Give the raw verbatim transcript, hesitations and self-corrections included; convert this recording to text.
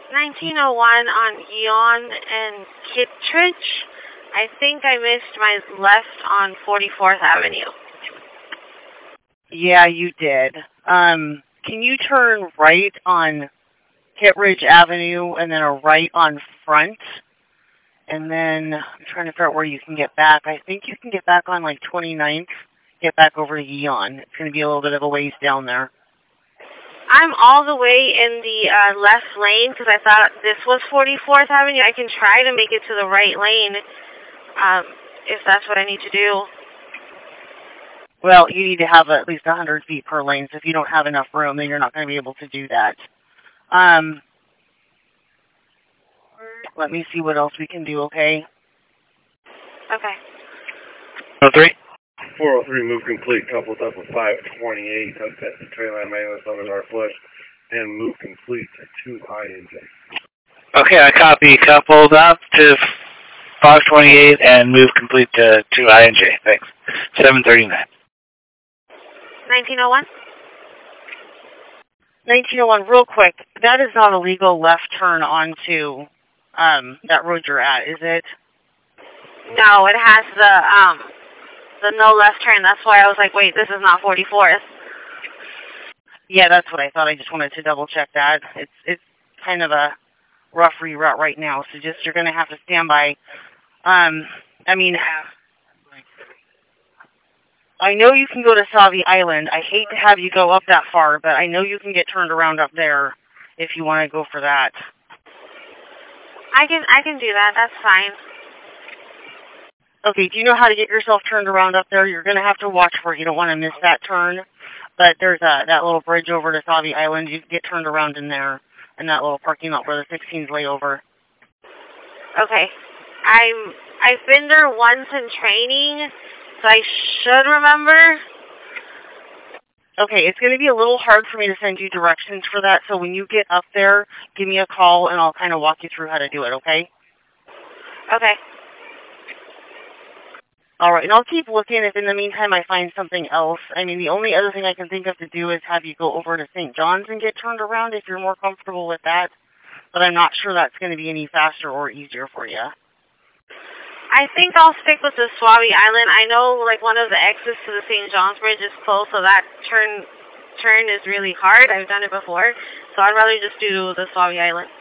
nineteen oh one on Eon and Kittredge. I think I missed my left on forty-fourth Avenue. Yeah, you did. Um, can you turn right on Kittredge Avenue and then a right on Front? And then I'm trying to figure out where you can get back. I think you can get back on like twenty-ninth, get back over to Eon. It's going to be a little bit of a ways down there. I'm all the way in the uh, left lane because I thought this was forty-fourth Avenue. I can try to make it to the right lane um, if that's what I need to do. Well, you need to have at least one hundred feet per lane, so if you don't have enough room, then you're not going to be able to do that. Um, let me see what else we can do, okay? Okay. oh three? four oh three, move complete, coupled up with five twenty-eight, upset the trail line maintenance on the northwest, and move complete to two I N J. Okay, I copy, coupled up to five twenty-eight and move complete to two I N J. Thanks. seven thirty-nine. nineteen oh one? nineteen oh one, real quick, that is not a legal left turn onto um, that road you're at, is it? No, it has the um the no left turn. That's why I was like, wait, this is not forty-fourth. Yeah, that's what I thought. I just wanted to double check that. It's it's kind of a rough reroute right now, so just you're going to have to stand by. Um, I mean, I know you can go to Sauvie Island. I hate to have you go up that far, but I know you can get turned around up there if you want to go for that. I can I can do that. That's fine. Okay, do you know how to get yourself turned around up there? You're going to have to watch for it. You don't want to miss that turn. But there's a, that little bridge over to Sauvie Island. You can get turned around in there, in that little parking lot where the sixteens lay over. Okay. I'm, I've been there once in training, so I should remember. Okay, it's going to be a little hard for me to send you directions for that, so when you get up there, give me a call, and I'll kind of walk you through how to do it, okay? Okay. All right, and I'll keep looking if in the meantime I find something else. I mean, the only other thing I can think of to do is have you go over to Saint John's and get turned around if you're more comfortable with that. But I'm not sure that's going to be any faster or easier for you. I think I'll stick with the Sauvie Island. I know, like, one of the exits to the Saint John's Bridge is closed, so that turn turn is really hard. I've done it before, so I'd rather just do the Sauvie Island.